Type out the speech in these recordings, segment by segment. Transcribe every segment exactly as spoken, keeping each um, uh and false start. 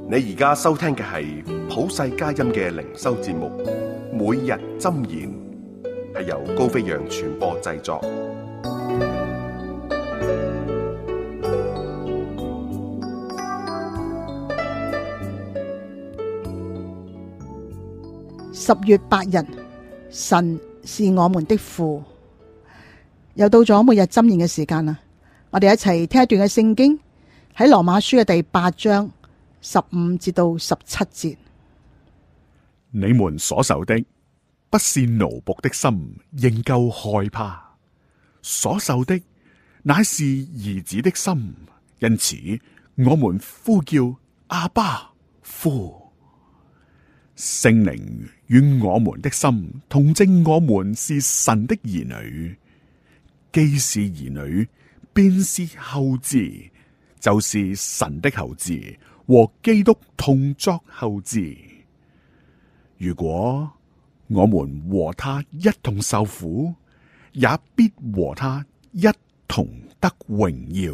你而家收聽嘅係普世佳音嘅靈修節目，每日箴言，係由高飛揚傳播製作。 十月八日，神是我們的父。又到咗每日箴言嘅時間啦，我哋一齊聽一段嘅聖經，喺羅馬書嘅第八章十五至到十七節。 你們所受的不是奴僕的心，仍舊害怕；所受的乃是兒子的心，因此我們呼叫阿爸父。聖靈與我們的心同證，我們是神的兒女。既是兒女，便是後嗣，就是神的後嗣，和基督同作後嗣。如果我們和他一同受苦，也必和他一同得榮耀。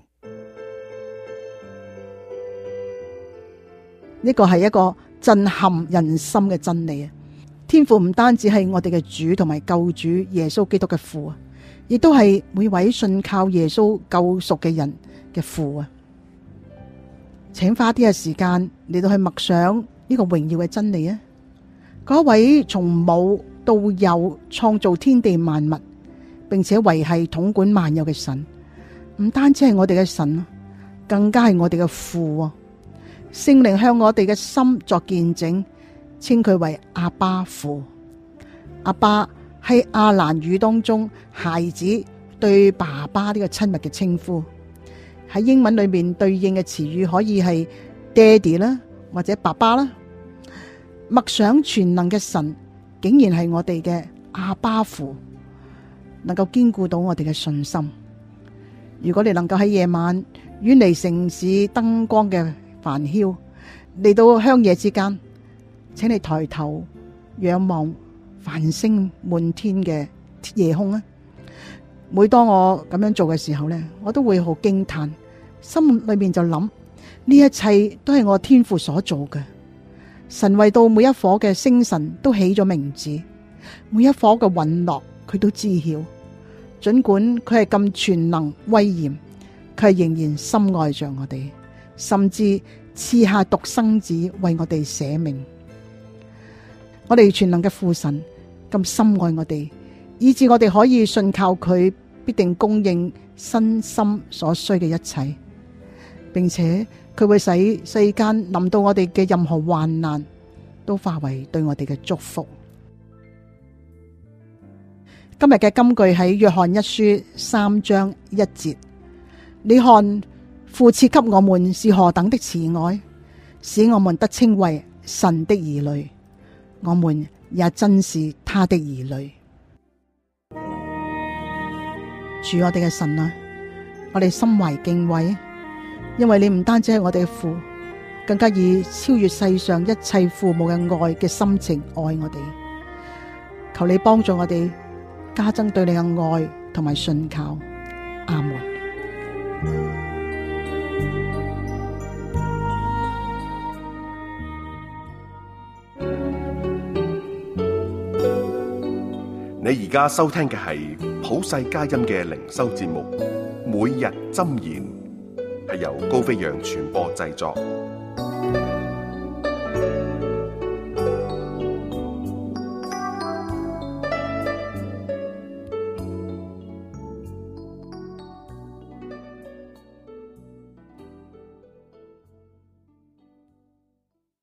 呢個係一個震撼人心嘅真理啊！天父唔單止係我哋嘅主同埋救主耶穌基督嘅父啊，亦都係每位信靠耶穌救贖嘅人嘅父啊！請花啲嘅時間嚟到去默想呢個榮耀嘅真理啊！嗰位從冇到有創造天地萬物，並且維繫統管萬有嘅神，唔單止係我哋嘅神，更加係我哋嘅父啊！聖靈向我哋嘅心作見證，稱佢為阿爸父。阿爸係亞蘭語當中孩子對爸爸呢個親密嘅稱呼，喺英文裏面對應嘅詞語可以係爹哋啦，或者爸爸啦。默想全能嘅神，竟然係我哋嘅阿爸父，能夠堅固到我哋嘅信心。如果你能夠喺夜晚遠離城市燈光嘅煩囂，嚟到鄉野之間，請你抬頭仰望繁星滿天嘅夜空啊！每當我咁樣做嘅時候呢，我都會好驚嘆，心裏面就諗，呢一切都係我天父所做嘅。神為到每一顆嘅星辰都起咗名字，每一顆嘅隕落佢都知曉。盡管佢係咁全能威嚴，佢係仍然深愛着我哋，甚至賜下獨生子為我哋捨命。我哋全能嘅父神咁深愛我哋，以致我哋可以信靠佢，必定供應身心所需嘅一切，並且佢會使世間臨到我哋嘅任何患難都化為對我哋嘅祝福。今日嘅金句喺約翰一書三章一節，你看父賜給我們是何等的慈愛，使我們得稱為神的兒女，我們也真是他的兒女。主，我哋嘅神啊，我哋心懷敬畏，因為你唔單止係我哋嘅父，更加以超越世上一切父母嘅愛嘅心情愛我哋。求你幫助我哋加增對你嘅愛同埋信靠。阿門。 你而家收聽嘅係普世佳音嘅靈修節目，每日箴言，係由高飛揚傳播製作。